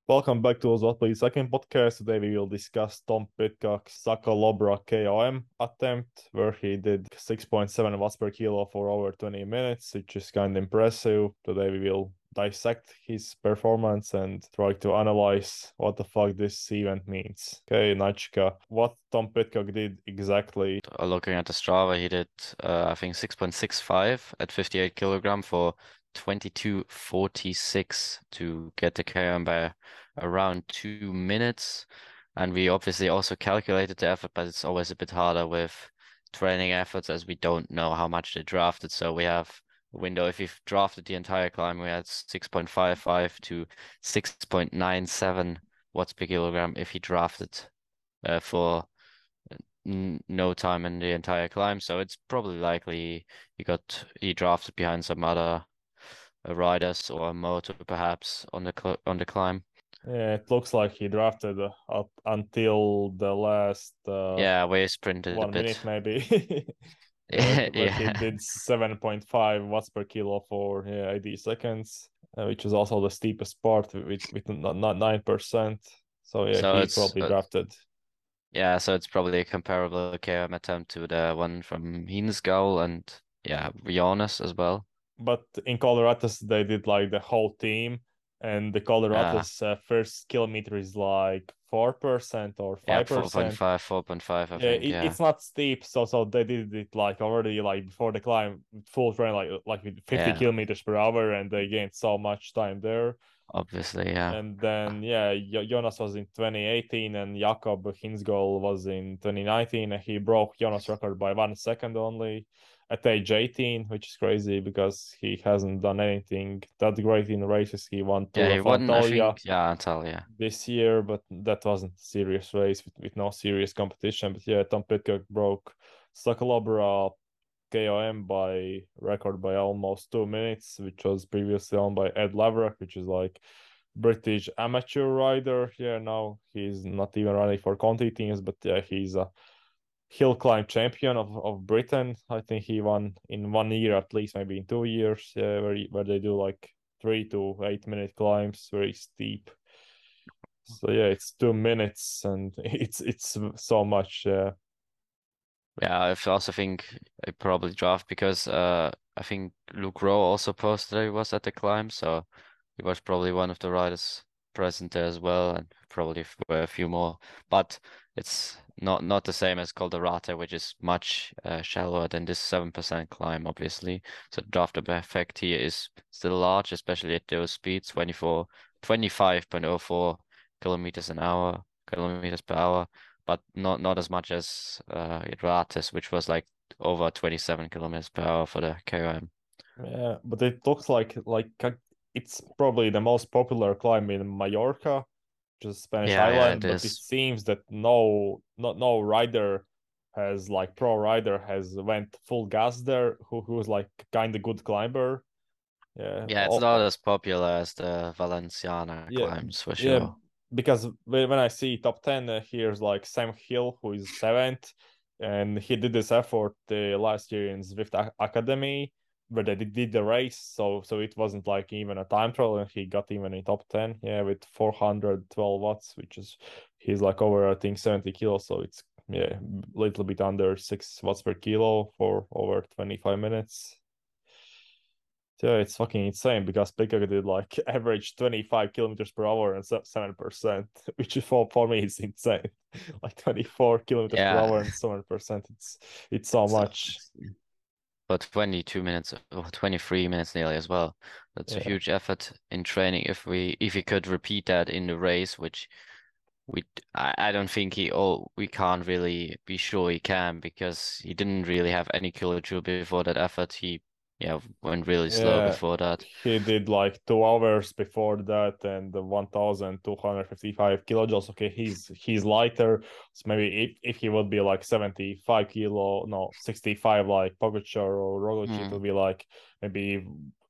Welcome back to What Please Second podcast. Today we will discuss Tom Pitcock's Sakalobra KOM attempt, where he did 6.7 watts per kilo for over 20 minutes, which is kind of impressive. Today we will dissect his performance and try to analyze what the fuck this event means. Okay, Nachika, what Tom Pitcock did exactly? Looking at the Strava, he did I think 6.65 at 58 kilogram for 22:46 to get the KM by around 2 minutes. And we obviously also calculated the effort, but it's always a bit harder with training efforts as we don't know how much they drafted. So we have a window. If you've drafted the entire climb, we had 6.55 to 6.97 watts per kilogram if he drafted for no time in the entire climb, so it's probably likely he drafted behind some other riders or a moto perhaps on the climb. Yeah, it looks like he drafted up until the last Yeah, we sprinted a 1 minute bit. maybe. Where he Yeah. did 7.5 watts per kilo for 80 seconds, which is also the steepest part with not 9%. So yeah, So he it's probably drafted. yeah, so it's probably a comparable KM attempt to the one from Hinsgaul and yeah, Jonas as well. But in Colorado's, they did like the whole team, and the Uh Colorado's first kilometer is like 4% or yeah, 5%. 4.5, I Yeah, think, yeah. it's not steep, so they did it like already like before the climb, full train like with 50 Yeah, kilometers per hour, and they gained so much time there. obviously, yeah. And then yeah, Jonas was in 2018, and Jakob Hinsgol was in 2019, and he broke Jonas' record by 1 second only at age 18, which is crazy because he hasn't done anything that great in races. He won Yeah, Tour he of won, I Antalya think, yeah, Antalya. this year, but that wasn't a serious race with no serious competition. But yeah, Tom Pitcock broke Sakalobra KOM by record by almost 2 minutes, which was previously owned by Ed Laverack, which is like British amateur rider. Yeah, now he's not even running for Conti teams, but yeah, he's a hill climb champion of Britain. I think he won in 1 year at least, maybe in 2 years. Yeah, where they do like 3 to 8 minute climbs, very steep. So yeah, it's 2 minutes and it's so much. Yeah, Yeah, I also think I probably draft because I think Luke Rowe also posted that he was at the climb, so he was probably one of the riders present there as well, and probably were a few more. But it's not the same as Colderata, which is much shallower than this 7% climb, obviously. So the draft effect here is still large, especially at those speeds, 25.04 kilometers per hour, but not as much as Rates, which was like over 27 kilometers per hour for the KOM. yeah, but it looks it's probably the most popular climb in Mallorca, which is Spanish Yeah, it island. But it is. seems that no rider has like pro rider has went full gas there who's like kind of good climber. Yeah, Yeah, it's not as popular as the Valenciana yeah, climbs for yeah. sure. Because when I see top 10, here's like Sam Hill, who is seventh, and he did this effort last year in Zwift Academy, where they did the race. So it wasn't like even a time trial, and he got even in top 10. Yeah, with 412 watts, which is he's like over I think 70 kilos. So it's yeah, a little bit under 6 watts per kilo for over 25 minutes. Yeah, it's fucking insane because Pika did like average 25 kilometers per hour and 7%, which for me is insane. Like 24 kilometers per Yeah, hour and 7%. It's so so much. for 22 minutes or 23 minutes nearly as well. That's a Yeah. huge effort in training. If he could repeat that in the race, which I don't think we can't really be sure he can because he didn't really have any kilojoule before that effort. He yeah went really slow Yeah. before that. He did like 2 hours before that and 1,255 kilojoules. Okay, he's lighter. So maybe if he would be like 75 kilo, no, 65 like Pogacar or Roglic, it Hmm. would be like maybe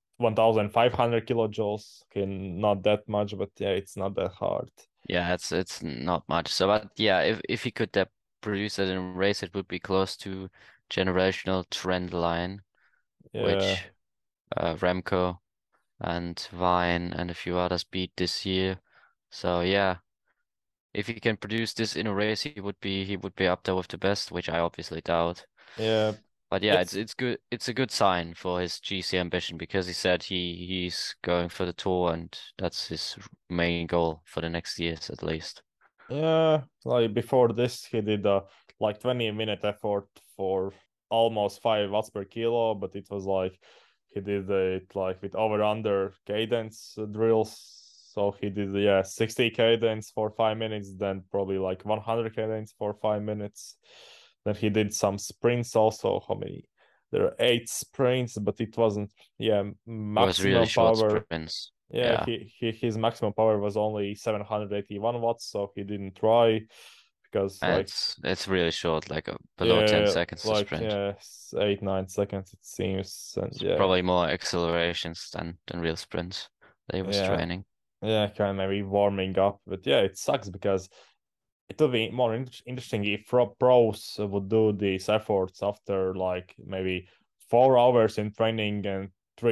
1,500 kilojoules. Okay, not that much, but yeah, it's not that hard. Yeah, it's not much. So, but yeah, if he could produce it in a race, it would be close to generational trend line, Yeah. which Remco and Vine and a few others beat this year. So yeah, if he can produce this in a race, he would be up there with the best, which I obviously doubt. Yeah, But yeah, it's it's good. It's a good sign for his GC ambition because he said he's going for the tour and that's his main goal for the next years at least. yeah, like before this, he did a like 20-minute effort for almost 5 watts per kilo, but it was like he did it like with over under cadence drills. So he did 60 cadence for 5 minutes, then probably like 100 cadence for 5 minutes. Then he did some sprints also. How many? There are 8 sprints, but it wasn't It was really maximum short power. sprints. Yeah, Yeah. his maximum power was only 781 watts, so he didn't try because And like it's really short, like below 10 yeah, seconds to like sprint. 8 9 seconds it seems, and It's probably more accelerations than real sprints that he was yeah, training. kind of maybe warming up, but yeah, it sucks because it would be more interesting if pros would do these efforts after like maybe 4 hours in training and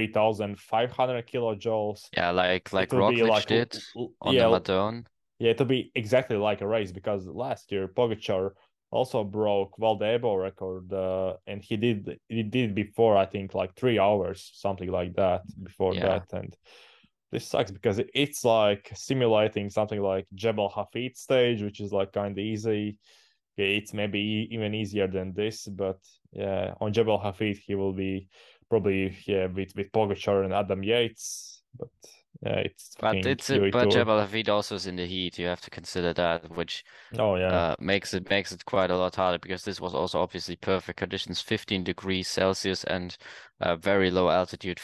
3,500 kilojoules. Yeah, like It would be Roglic like did on the yeah. Madone. Yeah, it'll be exactly like a race because last year Pogačar also broke Valdebo record, and he did before I think like 3 hours, something like that before Yeah. that, and this sucks because it's like simulating something like Jebel Hafid stage, which is like kind of easy. Yeah, it's maybe even easier than this, but yeah, on Jebel Hafid he will be probably with Pogačar and Adam Yates, but yeah, it's But fucking UE but Tour. Jebel Hafid also is in the heat. You have to consider that, which Oh yeah. makes it quite a lot harder because this was also obviously perfect conditions, 15 degrees Celsius and very low altitude,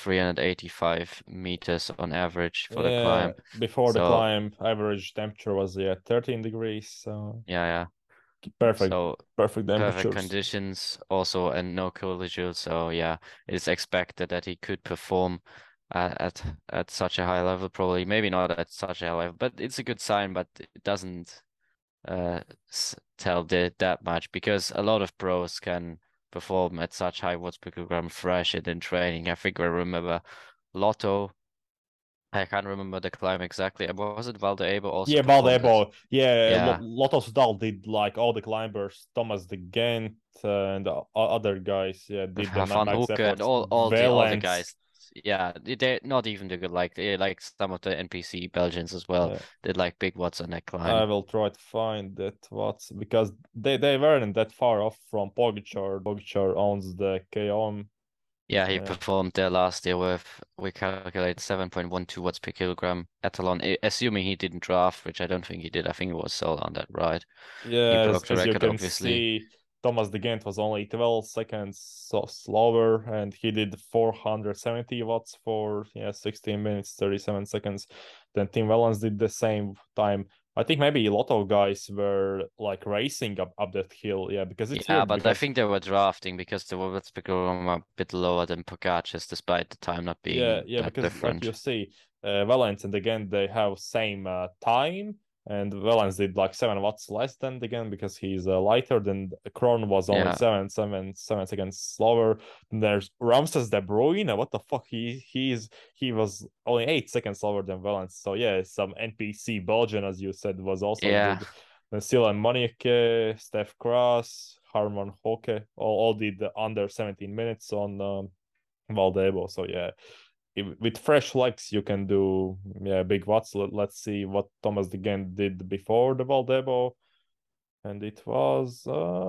385 meters on average for the Yeah, climb. before the So climb, average temperature was 13 degrees, so yeah, yeah. perfect, So perfect perfect temperatures. conditions also and no cold. So yeah, it's expected that he could perform at such a high level, probably maybe not at such a high level, but it's a good sign, but it doesn't tell that much because a lot of pros can perform at such high watts per kilogram fresh and in training. I think I remember Lotto. I can't remember the climb exactly. Was it Valdeabo also Yeah, performed it? Valdebo. Yeah, Yeah, Lotto Sudal did like all the climbers. Thomas de Gent and other guys. Yeah, did the Van max Hoek and efforts. all the Valence. guys. Yeah, they're not even the good like some of the NPC Belgians as well Yeah, did like big watts on that I climb. will try to find that what's because they weren't that far off from Pogačar. Pogačar owns the KOM. Yeah, he So performed there last year with, we calculate 7.12 watts per kilogram Ettalon, assuming he didn't draft, which I don't think he did. I think it was solo on that ride. He yeah, broke the as you record, can obviously. see, Thomas de Gent was only 12 seconds slower, and he did 470 watts for 16 minutes 37 seconds. Then Tim Wellens did the same time. I think maybe a lot of guys were like racing up that hill, yeah, because it's Yeah, weird but I because think they were drafting because the watts per kilogram were a bit lower than Pogacar's, despite the time not yeah, being yeah, that because like you different. see, Valence and again they have same time, and Valence did like 7 watts less than again because he's lighter. Than Kron was only Yeah, 7 seconds slower. And there's Ramses De Bruyne. What the fuck? He was only 8 seconds slower than Valence. So yeah, some NPC Belgian, as you said, was also yeah, good. Sila Monique, Steph Kras, Harmon Hoke, all did under 17 minutes on Valdebo. So yeah, with fresh legs you can do big watts. Let's see what Thomas de Gent did before the Valdebo, and it was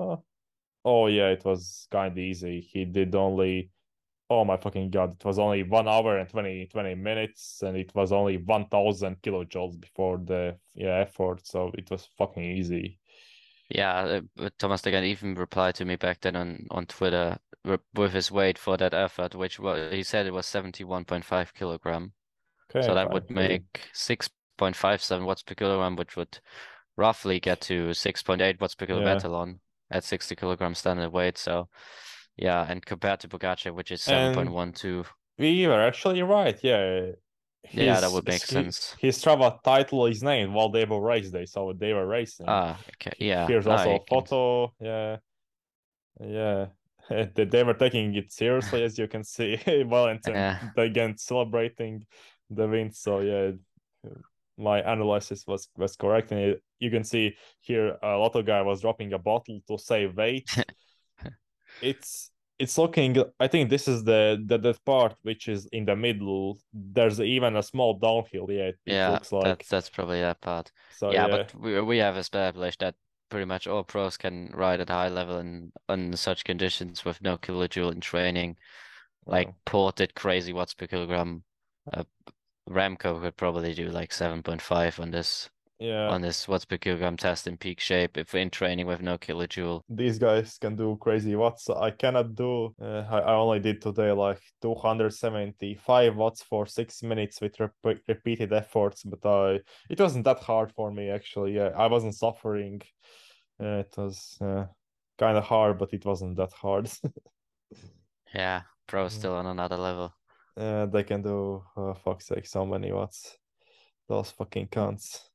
oh yeah, it was kind of easy. He did only oh my fucking god, it was only 1 hour and 20 minutes, and it was only 1,000 kilojoules before the effort, so it was fucking easy. yeah. But Thomas Degan even replied to me back then on Twitter with his weight for that effort, which was he said it was 71.5 kilogram. So Okay, that fine, would pretty. make 6.57 watts per kilogram, which would roughly get to 6.8 watts per Yeah, kilometer at 60 kilogram standard weight. So yeah, and compared to Pogacar, which is and 7.12, we were actually right. Yeah, yeah, that his would make sense. his Strava title is named Valdebo Race Day, so they were racing. Ah, okay, yeah, Here's no, also you a can, photo. Yeah, yeah. They were taking it seriously, as you can see. Valence and yeah, again celebrating the win. So yeah, my analysis was correct, and you can see here a lot of guy was dropping a bottle to save weight. It's it's looking. I think this is the part which is in the middle. There's even a small downhill. Yeah, it Yeah, looks like. that's probably that part. So Yeah, yeah, but we have established that pretty much all pros can ride at high level and on such conditions with no kilojoule in training. Like uh, Port did crazy watts per kilogram. Uh, Remco could probably do like 7.5 yeah. on this watts per kilogram test in peak shape if in training with no kilojoule. These guys can do crazy watts. I cannot do. I only did today like 275 watts for 6 minutes with repeated efforts, but it wasn't that hard for me actually. Yeah, I wasn't suffering. It was kind of hard, but it wasn't that hard. Yeah, pro Yeah. still on another level. They can do, fuck's sake, so many watts. Those fucking cunts.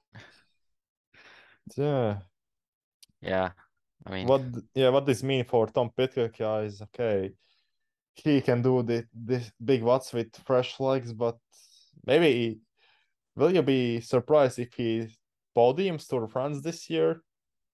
Yeah. Yeah, I mean, What this mean for Tom Pitcock is okay. He can do this big watts with fresh legs, but maybe will you be surprised if he podiums Tour de France this year?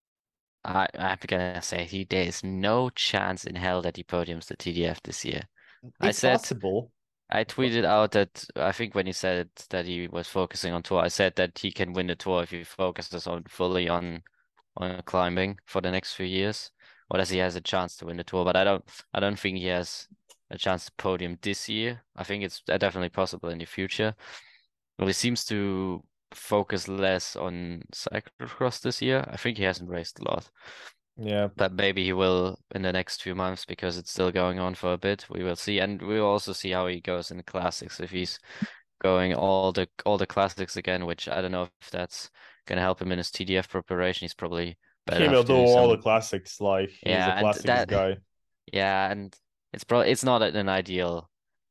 I'm gonna say there's no chance in hell that he podiums the TDF this year. I It's said possible, I but tweeted out that I think when he said that he was focusing on tour, I said that he can win the tour if he focuses on fully on climbing for the next few years, or as he has a chance to win the tour. But I don't think he has a chance to podium this year. I think it's definitely possible in the future. Well, he seems to focus less on cyclocross this year. I think he hasn't raced a lot, yeah, but maybe he will in the next few months because it's still going on for a bit. We will see, and we will also see how he goes in the classics. If he's going all the classics again, which I don't know if that's gonna help him in his TDF preparation. He's probably he better will off do doing all the some. classics. Like he's a Yeah, and classics that guy. yeah, and it's not an ideal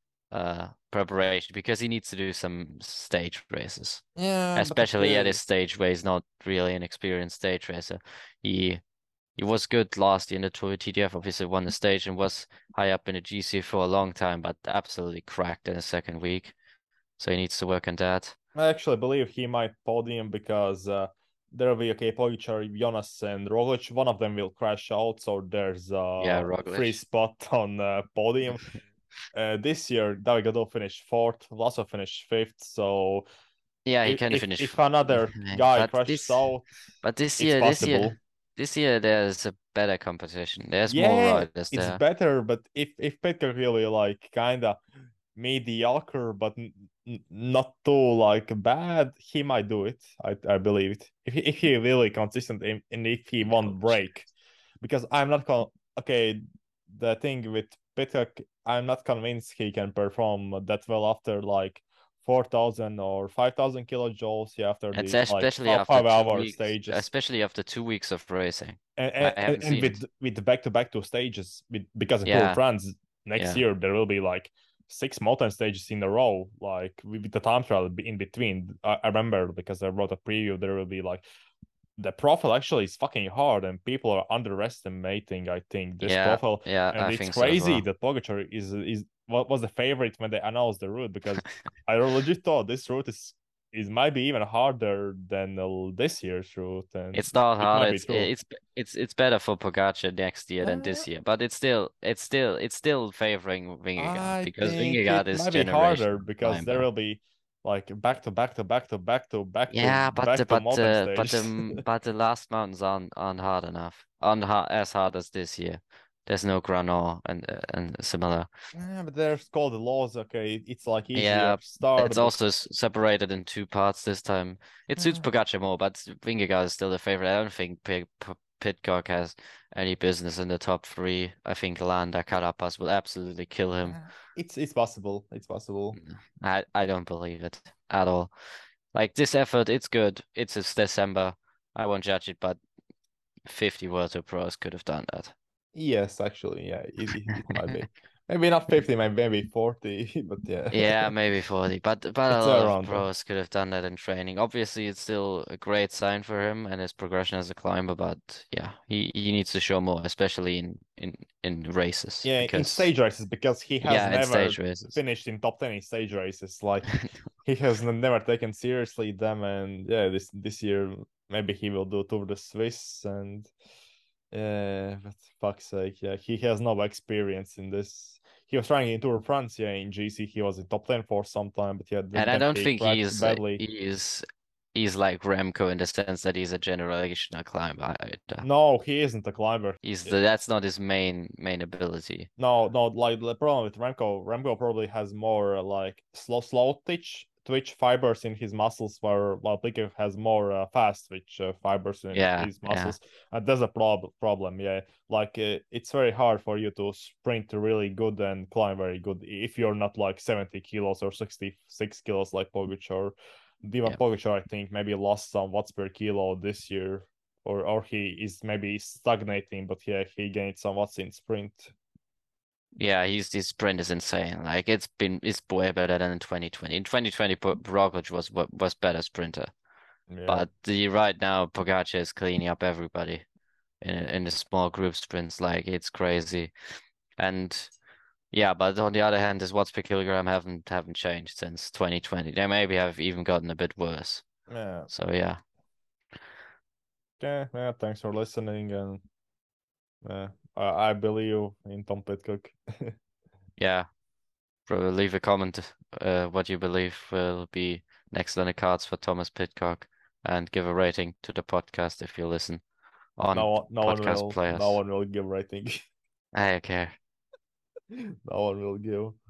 preparation because he needs to do some stage races, Yeah, but especially at okay. his stage where he's not really an experienced stage racer. He he was good last year in the Tour TDF, obviously won the stage and was high up in the GC for a long time, but absolutely cracked in the second week. So he needs to work on that. I actually believe he might podium because there will be okay, Pogacar, Jonas, and Roglic. One of them will crash out, so there's Yeah, a free Roglic. spot on podium. This year, David Gaudu finished fourth, Vlasov finished fifth. So Yeah, he if can if finish, if another guy but crashes out, this it's year, possible. this year, there's a better competition. There's more Yeah, riders it's there. better, but if Petka really like kinda mediocre, but not too like bad, he might do it. I believe it. If he really consistent and if he won't break, because I'm not okay. The thing with Pitcock, I'm not convinced he can perform that well after like 4,000 or 5,000 kilojoules. Yeah, after It's these like 5 hour stages especially after 2 weeks of racing. and I and, haven't and seen it. with back-to-back two stages because of Tour de Yeah, France next yeah, year there will be like six mountain stages in a row like with the time trial in between. I remember because I wrote a preview there will be like the profile actually is fucking hard and people are underestimating I think this yeah, profile, yeah. and I it's think so as crazy well. that Pogacar is what was the favorite when they announced the route because I legit thought this route is might be even harder than this year's route, and It's not it hard. might be true. It's better for Pogacar next year than uh, this year, but it's still favoring Vingegaard I because think Vingegaard it is might be harder generational because there climber. will be like back to back to back to back to back to Yeah, but back to mountain stages. but the last mountains aren't hard enough, aren't hard, as hard as this year. There's no Granor and similar. Yeah, but there's called the laws. Okay, it's like easier Yeah, start, it's but also separated in two parts this time. It suits uh, Pogacar more, but Vingegaard is still the favorite. I don't think Pidcock has any business in the top three. I think Landa Carapaz will absolutely kill him. it's possible. It's possible. I don't believe it at all. Like this effort, it's good. It's December. I won't judge it, but 50 World Tour pros could have done that. Yes, actually, yeah, it might be. Maybe not 50, maybe 40, but yeah, Yeah, maybe 40, but a it's lot of around there. pros could have done that in training. Obviously, it's still a great sign for him and his progression as a climber, but yeah, he needs to show more, especially in races, Yeah, in because stage races, because he has yeah, in never stage races. finished in top 10 in stage races. Like he has never taken seriously them, and yeah, this year maybe he will do Tour de Suisse, and yeah, but fuck's sake, yeah, he has no experience in this. He was trying in Tour de France, yeah, in GC he was in top 10 for some time, but yeah, And I then don't he think crashed badly. he's like Remco in the sense that he's a generational climber either. No, he isn't a climber. That's not his main ability. No, like the problem with Remco probably has more like slow twitch fibers in his muscles, while Piquet has more fast twitch fibers in Yeah, his yeah. muscles. And there's a problem, yeah. Like it's very hard for you to sprint really good and climb very good if you're not like 70 kilos or 66 kilos like Pogacar. Diva Yeah. Pogacar, I think, maybe lost some watts per kilo this year. Or he is maybe stagnating, but yeah, he gained some watts in sprint. Yeah, his sprint is insane. Like it's way better than in 2020. In 2020, Roglic was better sprinter. Yeah. But the right now Pogacar is cleaning up everybody in the small group sprints. Like it's crazy. And yeah, but on the other hand, his watts per kilogram haven't changed since 2020. They maybe have even gotten a bit worse. Yeah. So yeah. Yeah. Thanks for listening, and I believe in Tom Pitcock. Yeah. Bro, leave a comment what you believe will be next on the cards for Thomas Pidcock and give a rating to the podcast if you listen on podcast No players. one will give rating. I don't care. No one will give.